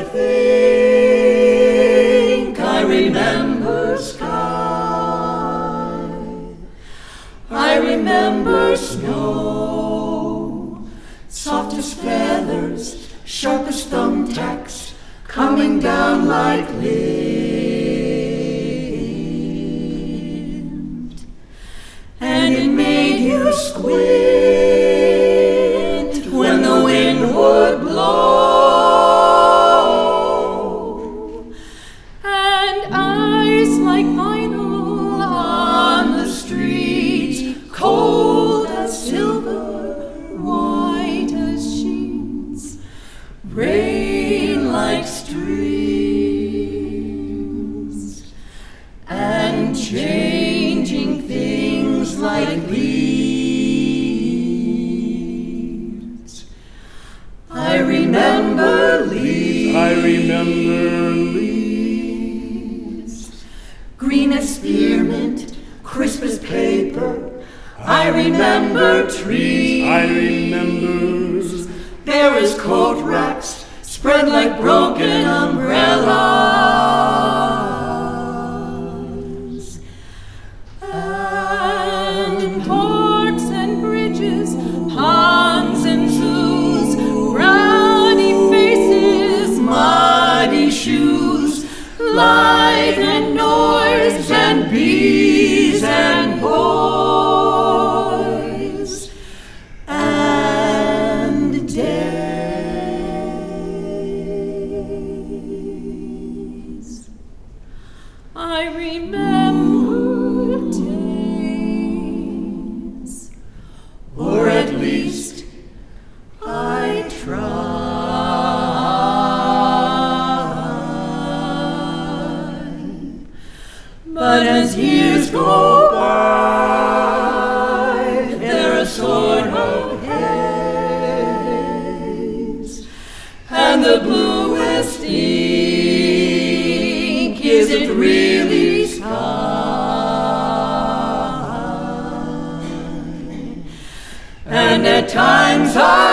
think I remember sky. I remember snow, soft as feathers, sharp as thumbtacks, coming down like lint. And it made you squint when the wind would blow. And eyes like vinyl on the streets, cold as silver, white as sheets, rain like streams, and changing things like leaves. I remember leaves. I remember leaves. Green as spearmint, crisp as paper. I remember trees. I remember There is coat racks spread like broken umbrellas. And parks and bridges, ponds and zoos, rowdy faces, muddy shoes, light and noise and bees and boys and days. I remember days, or at least I try. But as years go by, they're a sort of haze, and the bluest ink, is it really sky? And at times I